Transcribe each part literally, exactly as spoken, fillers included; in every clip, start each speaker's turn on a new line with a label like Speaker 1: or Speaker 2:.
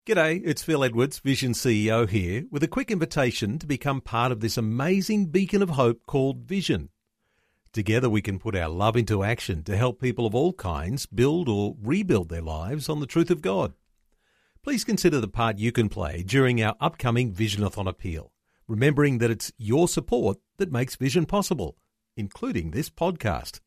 Speaker 1: G'day, it's Phil Edwards, Vision C E O here, with a quick invitation to become part of this amazing beacon of hope called Vision. Together we can put our love into action to help people of all kinds build or rebuild their lives on the truth of God. Please consider the part you can play during our upcoming Visionathon appeal, remembering that it's your support that makes Vision possible, including this podcast.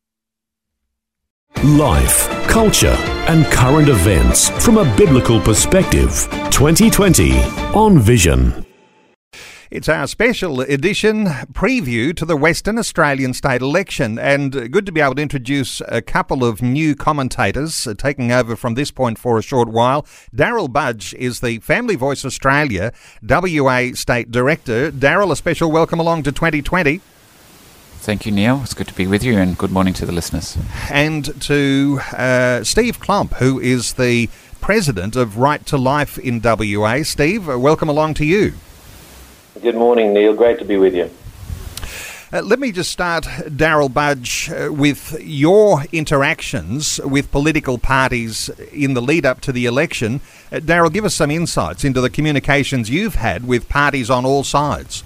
Speaker 2: Life, culture and current events from a biblical perspective. twenty twenty on Vision.
Speaker 3: It's our special edition preview to the Western Australian state election, and good to be able to introduce a couple of new commentators uh, taking over from this point for a short while. Daryl Budge is the Family Voice Australia W A State Director. Daryl, a special welcome along to twenty twenty.
Speaker 4: Thank you, Neil. It's good to be with you, and good morning to the listeners.
Speaker 3: And to uh, Steve Klomp, who is the President of Right to Life in W A. Steve, uh, welcome along to you.
Speaker 5: Good morning, Neil. Great to be with you.
Speaker 3: Uh, let me just start, Daryl Budge, uh, with your interactions with political parties in the lead-up to the election. Uh, Daryl, give us some insights into the communications you've had with parties on all sides.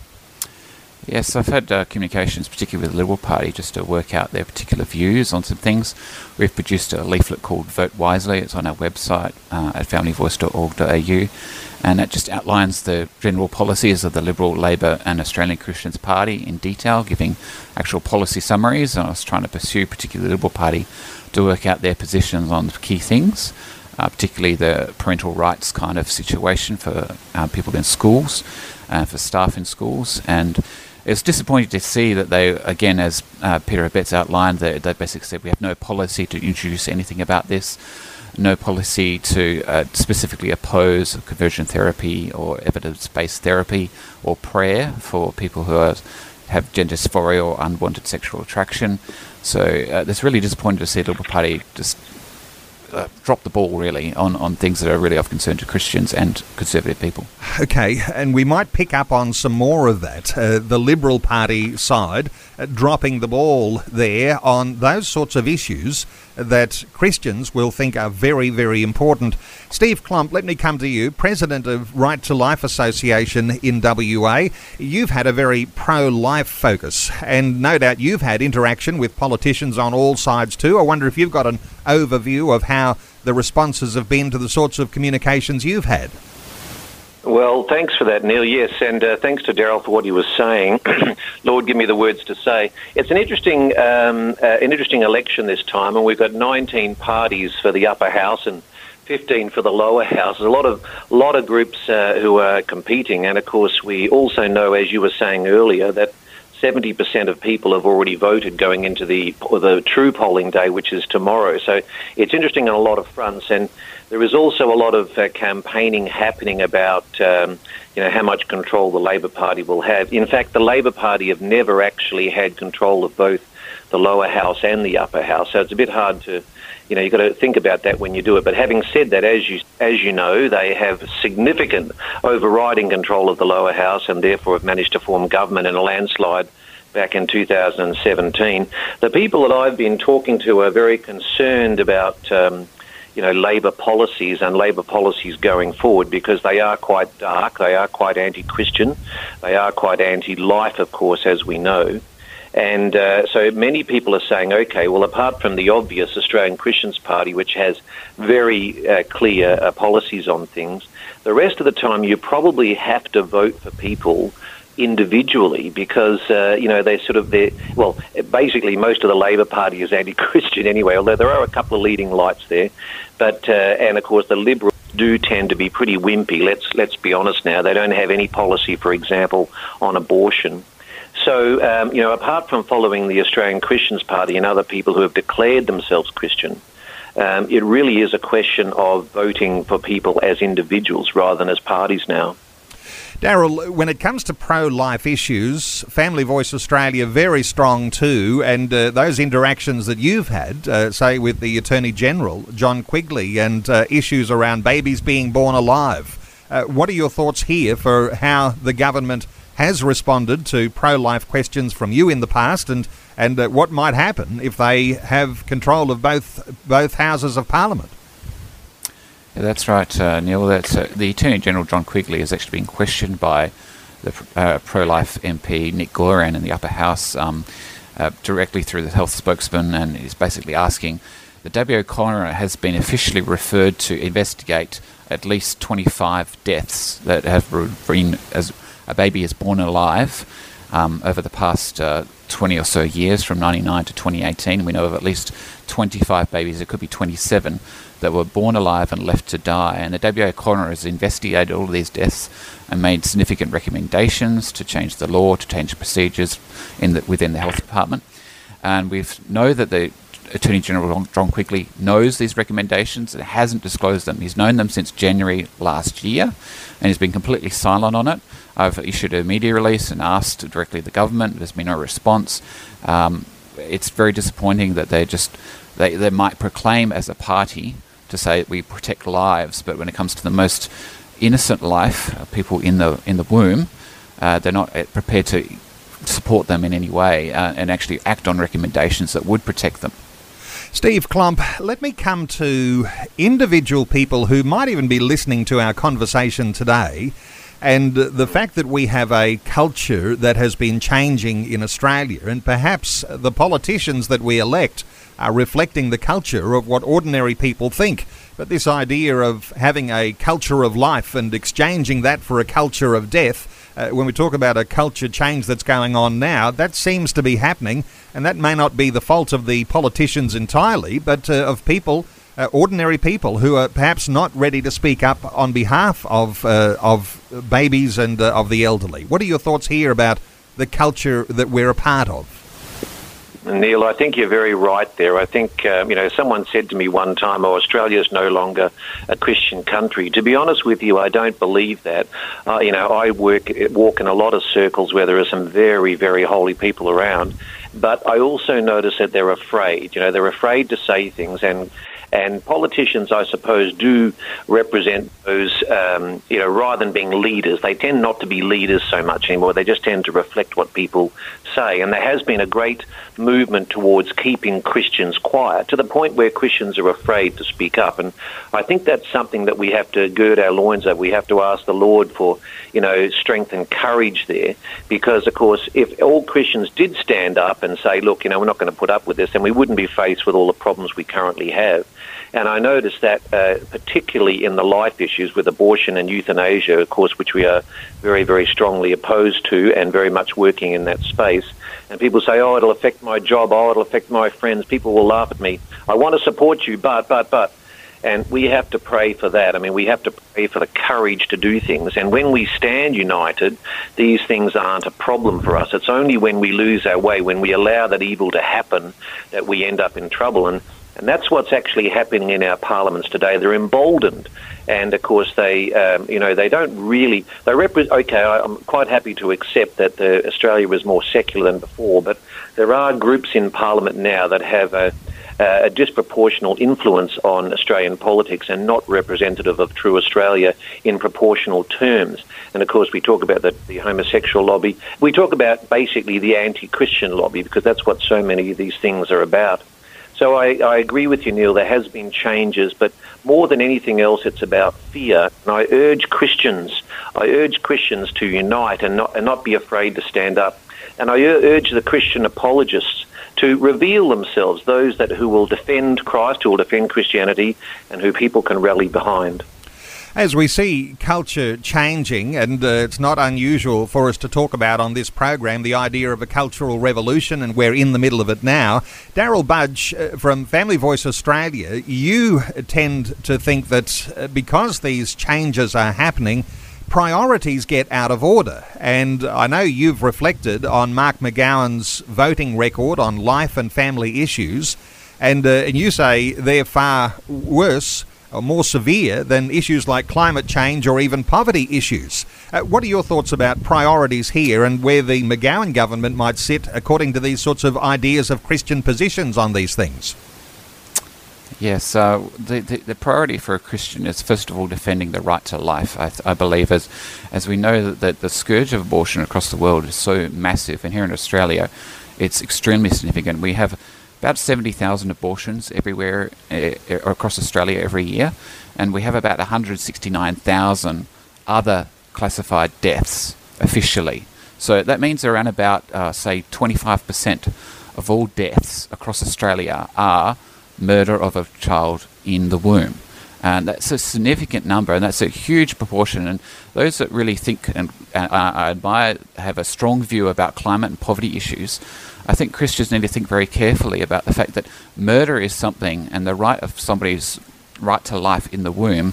Speaker 4: Yes, I've had uh, communications, particularly with the Liberal Party, just to work out their particular views on some things. We've produced a leaflet called Vote Wisely. It's on our website uh, at family voice dot org dot a u, and that just outlines the general policies of the Liberal, Labor and Australian Christians Party in detail, giving actual policy summaries. And I was trying to pursue, particularly the Liberal Party, to work out their positions on key things, uh, particularly the parental rights kind of situation for uh, people in schools, uh, for staff in schools, and it's disappointing to see that they, again, as uh, Peter Abetz outlined, they, they basically said we have no policy to introduce anything about this, no policy to uh, specifically oppose conversion therapy or evidence-based therapy or prayer for people who are, have gender dysphoria or unwanted sexual attraction. So uh, it's really disappointing to see the Liberal Party just Uh, drop the ball, really, on, on things that are really of concern to Christians and conservative people.
Speaker 3: Okay, and we might pick up on some more of that. Uh, the Liberal Party side uh, dropping the ball there on those sorts of issues that Christians will think are very, very important. Steve Klomp, let me come to you, President of Right to Life Association in W A. You've had a very pro-life focus, and no doubt you've had interaction with politicians on all sides too. I wonder if you've got an overview of how the responses have been to the sorts of communications you've had.
Speaker 5: Well, thanks for that, Neil. Yes, and uh, thanks to Daryl for what he was saying. Lord, give me the words to say. It's an interesting, um, uh, an interesting election this time, and we've got nineteen parties for the upper house and fifteen for the lower house. There's a lot of, lot of groups uh, who are competing, and of course, we also know, as you were saying earlier, that seventy percent of people have already voted going into the the true polling day, which is tomorrow. So it's interesting on a lot of fronts, and there is also a lot of uh, campaigning happening about um, you know how much control the Labor Party will have. In fact, the Labor Party have never actually had control of both the lower house and the upper house, so it's a bit hard to, you know, you've got to think about that when you do it. But having said that, as you as you know, they have significant overriding control of the lower house and therefore have managed to form government in a landslide back in two thousand seventeen. The people that I've been talking to are very concerned about, um, you know, Labor policies and Labor policies going forward, because they are quite dark, they are quite anti-Christian, they are quite anti-life, of course, as we know. And uh, so many people are saying, okay, well, apart from the obvious Australian Christians Party, which has very uh, clear uh, policies on things, the rest of the time you probably have to vote for people individually, because, uh, you know, they sort of, they're, well, basically most of the Labor Party is anti-Christian anyway, although there are a couple of leading lights there. But, uh, and of course, the Liberals do tend to be pretty wimpy. Let's, let's be honest now. They don't have any policy, for example, on abortion. So, um, you know, apart from following the Australian Christians Party and other people who have declared themselves Christian, um, it really is a question of voting for people as individuals rather than as parties now.
Speaker 3: Daryl, when it comes to pro-life issues, Family Voice Australia very strong too, and uh, those interactions that you've had, uh, say with the Attorney General, John Quigley, and uh, issues around babies being born alive. Uh, what are your thoughts here for how the government has responded to pro-life questions from you in the past, and, and uh, what might happen if they have control of both both houses of Parliament?
Speaker 4: Yeah, that's right, uh, Neil. That's uh, the Attorney General John Quigley has actually been questioned by the uh, pro-life M P Nick Goiran in the Upper House um, uh, directly through the health spokesman, and he's basically asking the W A coroner has been officially referred to investigate at least twenty-five deaths that have been as a baby is born alive um, over the past uh, twenty or so years, from ninety-nine to twenty eighteen. We know of at least twenty-five babies, it could be twenty-seven, that were born alive and left to die. And the W A coroner has investigated all of these deaths and made significant recommendations to change the law, to change procedures in the, within the health department. And we know that the Attorney General John Quigley knows these recommendations and hasn't disclosed them. He's known them since January last year, and he's been completely silent on it. I've issued a media release and asked directly the government. There's been no response. Um, it's very disappointing that they just they, they might proclaim as a party to say we protect lives, but when it comes to the most innocent life, uh, people in the in the womb, uh, they're not prepared to support them in any way uh, and actually act on recommendations that would protect them.
Speaker 3: Steve Klomp, let me come to individual people who might even be listening to our conversation today, and the fact that we have a culture that has been changing in Australia, and perhaps the politicians that we elect are reflecting the culture of what ordinary people think. But this idea of having a culture of life and exchanging that for a culture of death, Uh, when we talk about a culture change that's going on now, that seems to be happening, and that may not be the fault of the politicians entirely, but uh, of people, uh, ordinary people, who are perhaps not ready to speak up on behalf of uh, of babies and uh, of the elderly. What are your thoughts here about the culture that we're a part of?
Speaker 5: Neil, I think you're very right there. I think, um, you know, someone said to me one time, oh, Australia is no longer a Christian country. To be honest with you, I don't believe that. Uh, you know, I work, walk in a lot of circles where there are some very, very holy people around, but I also notice that they're afraid. You know, they're afraid to say things, and And politicians, I suppose, do represent those, um, you know, rather than being leaders, they tend not to be leaders so much anymore. They just tend to reflect what people say. And there has been a great movement towards keeping Christians quiet, to the point where Christians are afraid to speak up. And I think that's something that we have to gird our loins over. We have to ask the Lord for, you know, strength and courage there. Because, of course, if all Christians did stand up and say, look, you know, we're not going to put up with this, then we wouldn't be faced with all the problems we currently have. And I noticed that uh, particularly in the life issues with abortion and euthanasia, of course, which we are very, very strongly opposed to and very much working in that space. And people say, oh, it'll affect my job, oh, it'll affect my friends, people will laugh at me. I want to support you, but, but, but. And we have to pray for that. I mean, we have to pray for the courage to do things. And when we stand united, these things aren't a problem for us. It's only when we lose our way, when we allow that evil to happen, that we end up in trouble. And And that's what's actually happening in our parliaments today. They're emboldened, and of course they, um, you know, they don't really. They repre- Okay, I'm quite happy to accept that the, Australia was more secular than before, but there are groups in Parliament now that have a, a disproportional influence on Australian politics and not representative of true Australia in proportional terms. And of course, we talk about the, the homosexual lobby. We talk about basically the anti-Christian lobby, because that's what so many of these things are about. So I, I agree with you, Neil. There has been changes, but more than anything else, it's about fear. And I urge Christians, I urge Christians to unite and not, and not be afraid to stand up. And I urge the Christian apologists to reveal themselves, those that who will defend Christ, who will defend Christianity, and who people can rally behind.
Speaker 3: As we see culture changing, and uh, it's not unusual for us to talk about on this program the idea of a cultural revolution, and we're in the middle of it now. Daryl Budge uh, from Family Voice Australia, you tend to think that uh, because these changes are happening, priorities get out of order. And I know you've reflected on Mark McGowan's voting record on life and family issues, and, uh, and you say they're far worse or more severe than issues like climate change or even poverty issues. Uh, what are your thoughts about priorities here, and where the McGowan government might sit according to these sorts of ideas of Christian positions on these things?
Speaker 4: Yes, uh, the, the the priority for a Christian is first of all defending the right to life. I, I believe, as as we know that, that the scourge of abortion across the world is so massive, and here in Australia, it's extremely significant. We have about seventy thousand abortions everywhere uh, across Australia every year, and we have about one hundred sixty-nine thousand other classified deaths officially. So that means around about, uh, say, twenty-five percent of all deaths across Australia are murder of a child in the womb. And that's a significant number, and that's a huge proportion. And those that really think and uh, I admire, have a strong view about climate and poverty issues, I think Christians need to think very carefully about the fact that murder is something, and the right of somebody's right to life in the womb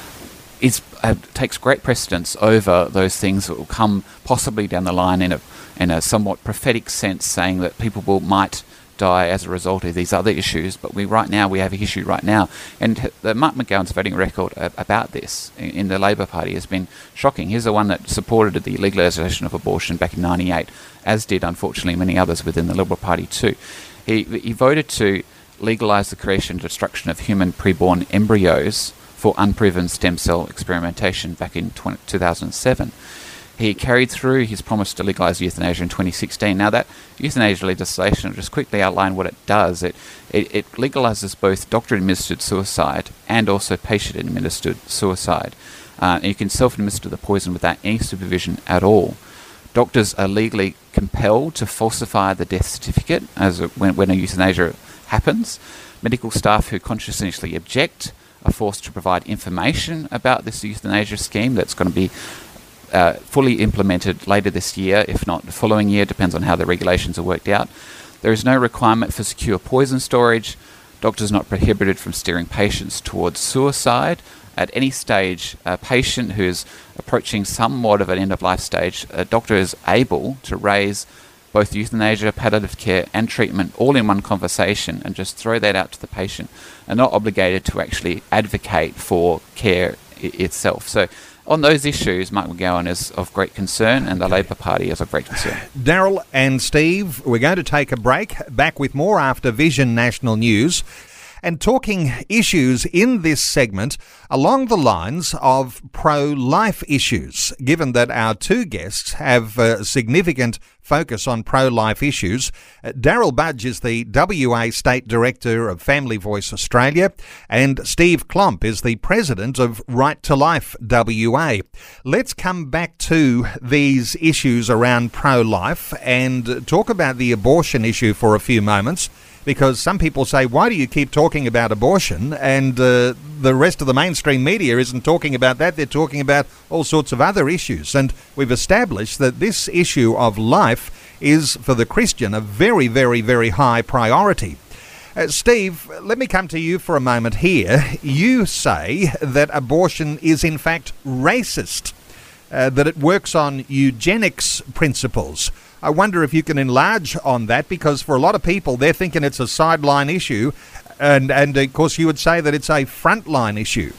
Speaker 4: is uh, takes great precedence over those things that will come possibly down the line in a in a somewhat prophetic sense, saying that people will might die as a result of these other issues. But we right now we have a issue right now, and the Mark McGowan's voting record about this in, in the Labor Party has been shocking. He's the one that supported the legalisation of abortion back in ninety-eight, as did unfortunately many others within the Liberal Party too. He he voted to legalise the creation and destruction of human preborn embryos for unproven stem cell experimentation back in two thousand seven. He carried through his promise to legalise euthanasia in twenty sixteen. Now, that euthanasia legislation, I'll just quickly outline what it does. It, it, it legalises both doctor-administered suicide and also patient-administered suicide. Uh, and you can self-administer the poison without any supervision at all. Doctors are legally compelled to falsify the death certificate as a, when, when a euthanasia happens. Medical staff who conscientiously object are forced to provide information about this euthanasia scheme that's going to be uh, fully implemented later this year, if not the following year, depends on how the regulations are worked out. There is no requirement for secure poison storage. Doctors are not prohibited from steering patients towards suicide. At any stage, a patient who is approaching somewhat of an end-of-life stage, a doctor is able to raise both euthanasia, palliative care and treatment all in one conversation and just throw that out to the patient, and not obligated to actually advocate for care I- itself. So on those issues, Mark McGowan is of great concern, and the Labor Party is of great concern.
Speaker 3: Daryl and Steve, we're going to take a break. Back with more after Vision National News, and talking issues in this segment along the lines of pro-life issues, given that our two guests have a significant focus on pro-life issues. Uh, Daryl Budge is the W A State Director of Family Voice Australia, and Steve Klomp is the President of Right to Life W A. Let's come back to these issues around pro-life and talk about the abortion issue for a few moments, because some people say, why do you keep talking about abortion? And uh, the rest of the mainstream media isn't talking about that. They're talking about all sorts of other issues. And we've established that this issue of life is, for the Christian, a very, very, very high priority. Uh, Steve, let me come to you for a moment here. You say that abortion is in fact racist, uh, that it works on eugenics principles. I wonder if you can enlarge on that, because for a lot of people, they're thinking it's a sideline issue, and, and of course you would say that it's a frontline issue.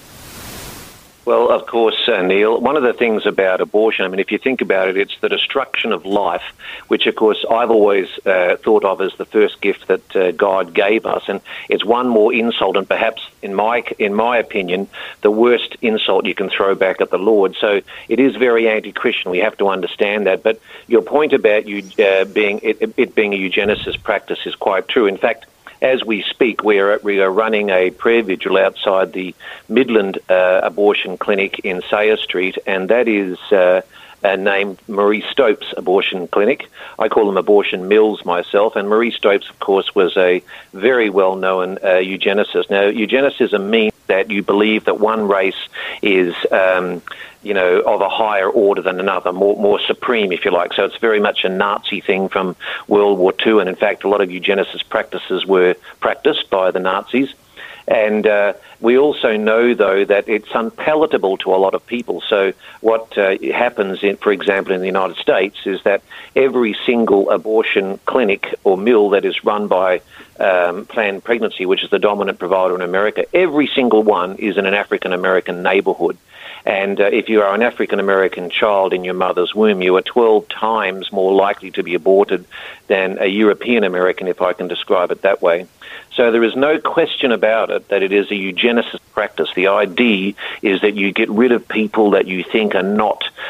Speaker 5: Well, of course, uh, Neil, one of the things about abortion, I mean, if you think about it, it's the destruction of life, which, of course, I've always uh, thought of as the first gift that uh, God gave us. And it's one more insult, and perhaps, in my in my opinion, the worst insult you can throw back at the Lord. So it is very anti-Christian. We have to understand that. But your point about you uh, being it, it being a eugenicist practice is quite true. In fact, as we speak, we are, we are running a prayer vigil outside the Midland uh, Abortion Clinic in Sayer Street, and that is uh, uh, named Marie Stopes Abortion Clinic. I call them abortion mills myself, and Marie Stopes, of course, was a very well-known uh, eugenicist. Now, eugenicism means that you believe that one race is um, you know, of a higher order than another, more more supreme, if you like. So it's very much a Nazi thing from World War Two, and in fact, a lot of eugenicist practices were practiced by the Nazis. And uh, we also know, though, that it's unpalatable to a lot of people. So what uh, happens, in, for example, in the United States, is that every single abortion clinic or mill that is run by um, Planned Pregnancy, which is the dominant provider in America, every single one is in an African-American neighborhood. And uh, if you are an African-American child in your mother's womb, you are twelve times more likely to be aborted than a European-American, if I can describe it that way. So there is no question about it that it is a eugenicist practice. The idea is that you get rid of people that you think are not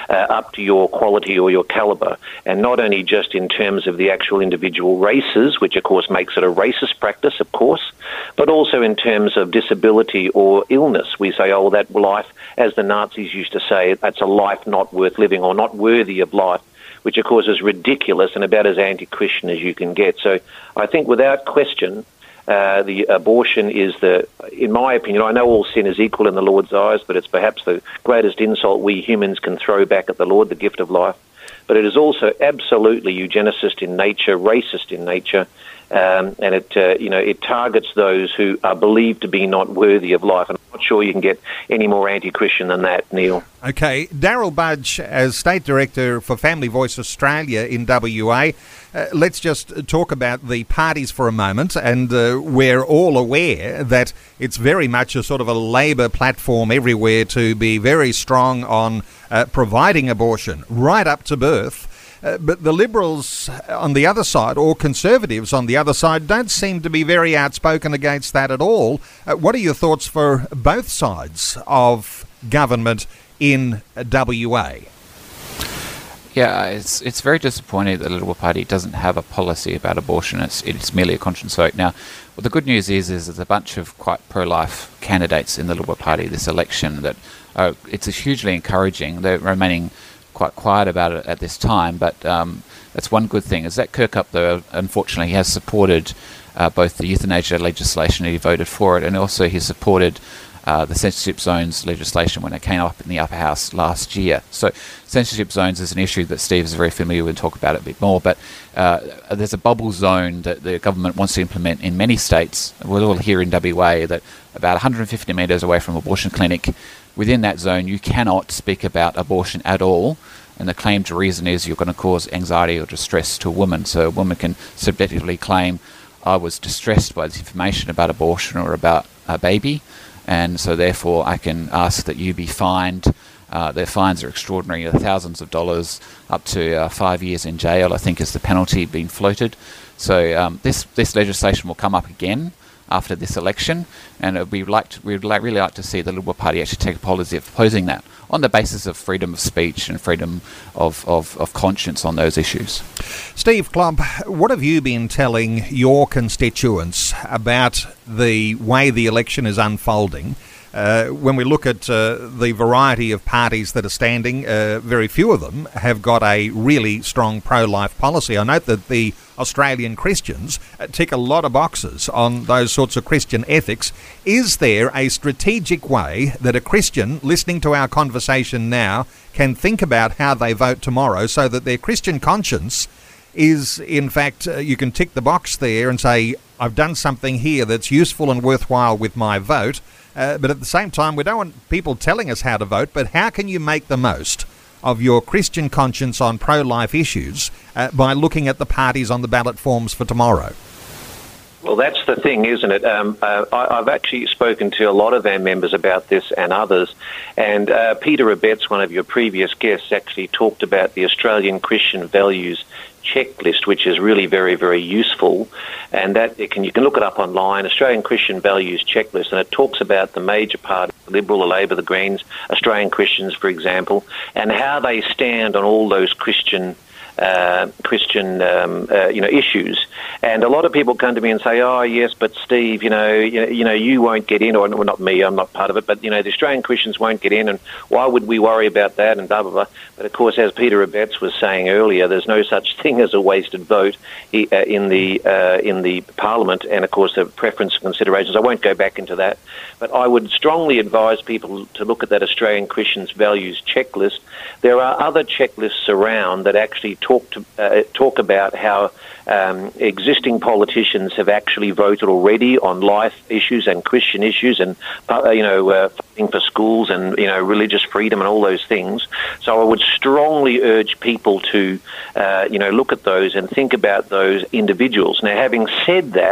Speaker 5: uh, up to your quality or your calibre, and not only just in terms of the actual individual races, which of course makes it a racist practice, of course, but also in terms of disability or illness. We say, oh, that life, as the Nazis used to say, that's a life not worth living or not worthy of life, which of course is ridiculous and about as anti-Christian as you can get. So I think without question, uh, the abortion is the, in my opinion, I know all sin is equal in the Lord's eyes, but it's perhaps the greatest insult we humans can throw back at the Lord, the gift of life. But it is also absolutely eugenicist in nature, racist in nature, um, and it, uh, you know, it targets those who are believed to be not worthy of life. And I'm not sure you can get any more anti-Christian than that, Neil.
Speaker 3: Okay, Daryl Budge, as State Director for Family Voice Australia in W A, uh, let's just talk about the parties for a moment, and uh, we're all aware that it's very much a sort of a Labor platform everywhere to be very strong on uh, providing abortion right up to birth. Uh, but the Liberals on the other side, or Conservatives on the other side, don't seem to be very outspoken against that at all. Uh, what are your thoughts for both sides of government in W A?
Speaker 4: Yeah, it's it's very disappointing that the Liberal Party doesn't have a policy about abortion. It's it's merely a conscience vote. Now, well, the good news is is there's a bunch of quite pro-life candidates in the Liberal Party this election that are, it's hugely encouraging. They're remaining quite quiet about it at this time, but um, that's one good thing. Is that Kirkup, though, unfortunately, he has supported uh, both the euthanasia legislation, he voted for it, and also he supported uh, the censorship zones legislation when it came up in the upper house last year. So censorship zones is an issue that Steve is very familiar with, and talk about it a bit more, but uh, there's a bubble zone that the government wants to implement in many states. We're all here in W A that about one hundred fifty metres away from an abortion clinic, within that zone, you cannot speak about abortion at all, and the claimed reason is you're going to cause anxiety or distress to a woman. So a woman can subjectively claim, I was distressed by this information about abortion or about a baby, and so therefore I can ask that you be fined. Uh, their fines are extraordinary, thousands of dollars, up to uh, five years in jail, I think, is the penalty being floated. So um, this, this legislation will come up again after this election, and we like to, we'd like, really like to see the Liberal Party actually take a policy of opposing that on the basis of freedom of speech and freedom of, of, of conscience on those issues.
Speaker 3: Steve Klomp, what have you been telling your constituents about the way the election is unfolding? Uh, when we look at uh, the variety of parties that are standing, uh, very few of them have got a really strong pro-life policy. I note that the Australian Christians tick a lot of boxes on those sorts of Christian ethics. Is there a strategic way that a Christian listening to our conversation now can think about how they vote tomorrow so that their Christian conscience is, in fact, uh, you can tick the box there and say, I've done something here that's useful and worthwhile with my vote, uh, but at the same time, we don't want people telling us how to vote, but how can you make the most of your Christian conscience on pro-life issues uh, by looking at the parties on the ballot forms for tomorrow?
Speaker 5: Well, that's the thing, isn't it? Um, uh, I, I've actually spoken to a lot of our members about this and others, and uh, Peter Abetz, one of your previous guests, actually talked about the Australian Christian Values checklist, which is really very, very useful, and that it can, you can look it up online, Australian Christian Values checklist, and it talks about the major parties, the Liberal, the Labor, the Greens, Australian Christians, for example, and how they stand on all those Christian Uh, Christian, um, uh, you know, issues. And a lot of people come to me and say, "Oh, yes, but Steve, you know, you, you know, you won't get in," or well, not me, I'm not part of it, but you know, the Australian Christians won't get in, and why would we worry about that? And blah blah blah. But of course, as Peter Abetz was saying earlier, there's no such thing as a wasted vote in the uh, in the Parliament, and of course, the preference considerations. I won't go back into that, but I would strongly advise people to look at that Australian Christians Values checklist. There are other checklists around that actually talk to uh, talk about how um, existing politicians have actually voted already on life issues and Christian issues, and uh, you know, uh, fighting for schools and you know, religious freedom and all those things. So I would strongly urge people to uh, you know, look at those and think about those individuals. Now, having said that,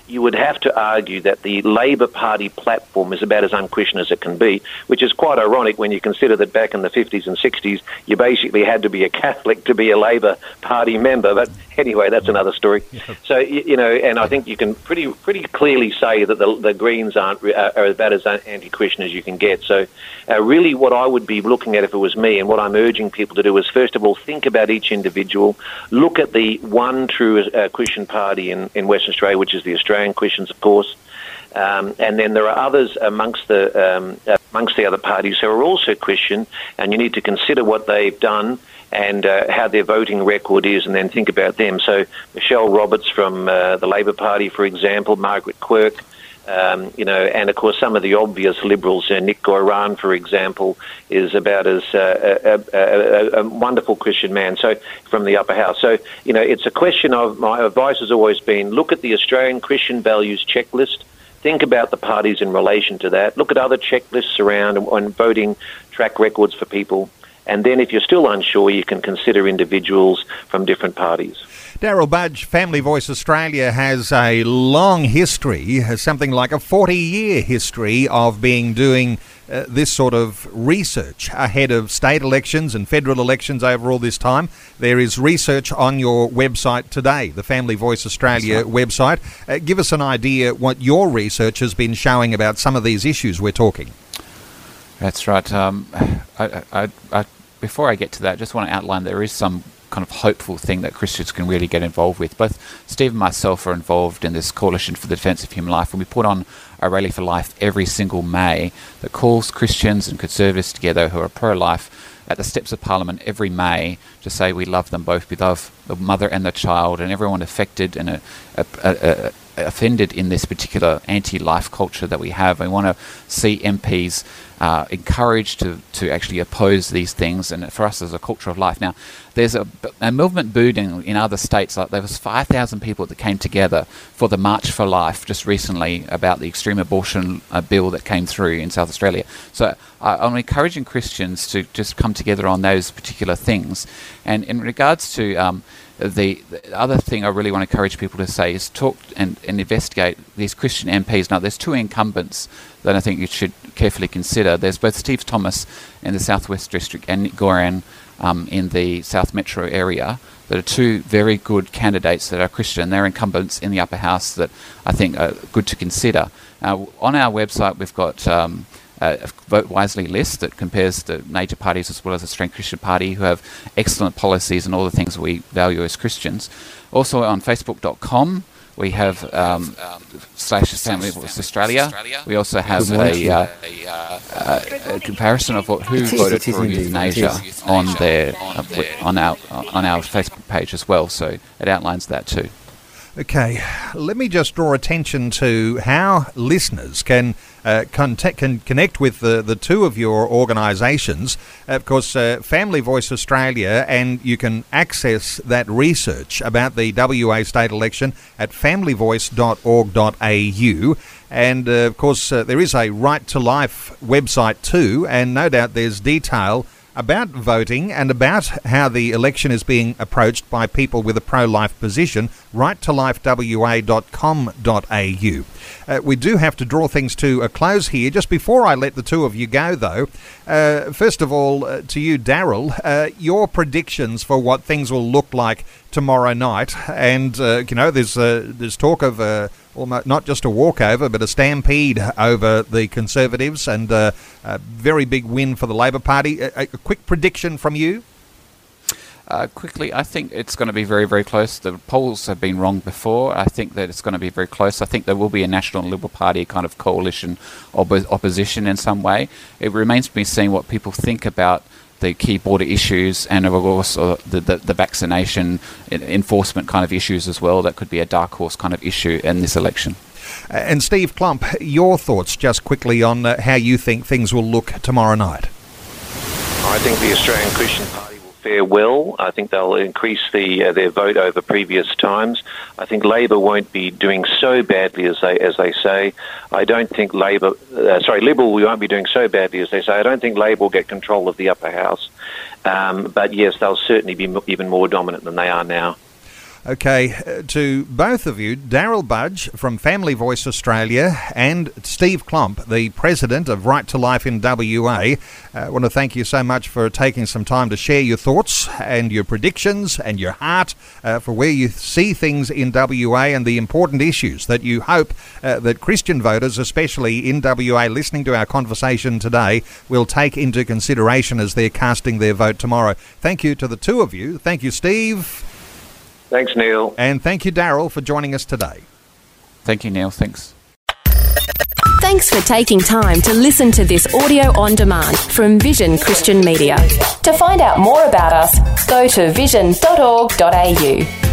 Speaker 5: you would have to argue that the Labor Party platform is about as unchristian as it can be, which is quite ironic when you consider that back in the fifties and sixties, you basically had to be a Catholic to be a Labor Party member. But anyway, that's another story. Yep. So, you, you know, and I think you can pretty pretty clearly say that the, the Greens aren't uh, are about as anti-Christian as you can get. So uh, really what I would be looking at if it was me, and what I'm urging people to do, is first of all, think about each individual, look at the one true uh, Christian party in, in Western Australia, which is the Australian Christians, of course, um, and then there are others amongst the um, amongst the other parties who are also Christian, and you need to consider what they've done and uh, how their voting record is, and then think about them. So Michelle Roberts from uh, the Labor Party, for example, Margaret Quirk, um, you know, and of course some of the obvious Liberals, uh, Nick Goiran, for example, is about as uh, a, a, a wonderful Christian man. So from the upper house. So, you know, it's a question of, my advice has always been, look at the Australian Christian values checklist, think about the parties in relation to that, look at other checklists around on voting track records for people, and then if you're still unsure, you can consider individuals from different parties.
Speaker 3: Daryl Budge, Family Voice Australia has a long history, has something like a forty-year history of being doing uh, this sort of research ahead of state elections and federal elections over all this time. There is research on your website today, the Family Voice Australia right. website. Uh, give us an idea what your research has been showing about some of these issues we're talking.
Speaker 4: That's right. Um, I, I, I, before I get to that, I just want to outline there is some kind of hopeful thing that Christians can really get involved with. Both Steve and myself are involved in this Coalition for the Defence of Human Life, and we put on a rally for life every single May that calls Christians and conservatives together who are pro-life at the steps of Parliament every May to say we love them both. We love the mother and the child and everyone affected and a, a, a, a offended in this particular anti-life culture that we have. We want to see M Ps uh, encouraged to, to actually oppose these things, and for us as a culture of life. Now, there's a, a movement building in other states. Like there was five thousand people that came together for the March for Life just recently about the extreme abortion uh, bill that came through in South Australia. So uh, I'm encouraging Christians to just come together on those particular things. And in regards to um, The, the other thing I really want to encourage people to say is talk and, and investigate these Christian M Ps. Now, there's two incumbents that I think you should carefully consider. There's both Steve Thomas in the Southwest District and Nick Goiran um, in the South Metro area. That are two very good candidates that are Christian. They're incumbents in the upper house that I think are good to consider. Uh, on our website, we've got Um, Uh, a Vote Wisely list that compares the major parties as well as the Australian Christian Party, who have excellent policies and all the things we value as Christians. Also on Facebook dot com we have um, um, slash Family Voice Australia. We also have a, uh, uh, a comparison of what, who voted for euthanasia on their uh, on our on our Facebook page as well. So it outlines that too.
Speaker 3: Okay, let me just draw attention to how listeners can uh, contact, can connect with the, the two of your organisations. Of course, uh, Family Voice Australia, and you can access that research about the W A state election at family voice dot org dot a u. And, uh, of course, uh, there is a Right to Life website too, and no doubt there's detail about voting and about how the election is being approached by people with a pro-life position, right to life w a dot com dot a u. Uh, we do have to draw things to a close here. Just before I let the two of you go, though, uh, first of all, uh, to you, Daryl, uh, your predictions for what things will look like tomorrow night. And, uh, you know, there's, uh, there's talk of uh, almost not just a walkover, but a stampede over the Conservatives, and uh, a very big win for the Labor Party. A, a quick prediction from you?
Speaker 4: Uh, quickly, I think it's going to be very, very close. The polls have been wrong before. I think that it's going to be very close. I think there will be a National Liberal Party kind of coalition op- opposition in some way. It remains to be seen what people think about the key border issues, and of course uh, the, the, the vaccination enforcement kind of issues as well. That could be a dark horse kind of issue in this election.
Speaker 3: Uh, and Steve Klump, your thoughts just quickly on uh, how you think things will look tomorrow night.
Speaker 5: I think the Australian Christian Party will fare well. I think they'll increase the uh, their vote over previous times. I think Labor won't be doing so badly as they as they say. I don't think Labor, uh, sorry, Liberal we won't be doing so badly as they say. I don't think Labor will get control of the upper house. Um, but yes, they'll certainly be m- even more dominant than they are now.
Speaker 3: Okay, uh, to both of you, Daryl Budge from Family Voice Australia and Steve Klomp, the President of Right to Life in W A, uh, I want to thank you so much for taking some time to share your thoughts and your predictions and your heart uh, for where you see things in W A and the important issues that you hope uh, that Christian voters, especially in W A, listening to our conversation today, will take into consideration as they're casting their vote tomorrow. Thank you to the two of you. Thank you, Steve.
Speaker 5: Thanks, Neil.
Speaker 3: And thank you, Daryl, for joining us today.
Speaker 4: Thank you, Neil. Thanks.
Speaker 6: Thanks for taking time to listen to this audio on demand from Vision Christian Media. To find out more about us, go to vision dot org dot a u.